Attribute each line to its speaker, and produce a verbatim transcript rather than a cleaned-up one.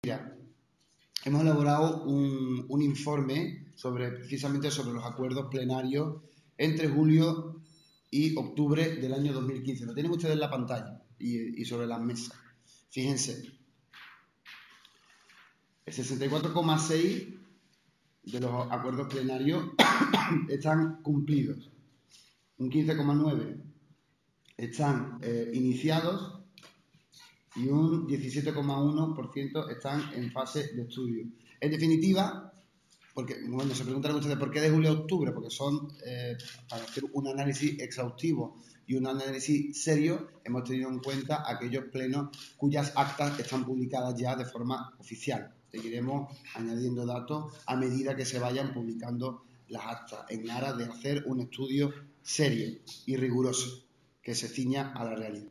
Speaker 1: Mira, hemos elaborado un, un informe sobre, precisamente sobre los acuerdos plenarios entre julio y octubre del año dos mil quince. Lo tienen ustedes en la pantalla y, y sobre las mesas. Fíjense, el sesenta y cuatro coma seis de los acuerdos plenarios están cumplidos, un quince coma nueve están eh, iniciados y un diecisiete coma uno por ciento están en fase de estudio. En definitiva, porque bueno, se preguntan ustedes por qué de julio a octubre, porque son, eh, para hacer un análisis exhaustivo y un análisis serio, hemos tenido en cuenta aquellos plenos cuyas actas están publicadas ya de forma oficial. Seguiremos añadiendo datos a medida que se vayan publicando las actas, en aras de hacer un estudio serio y riguroso que se ciña a la realidad.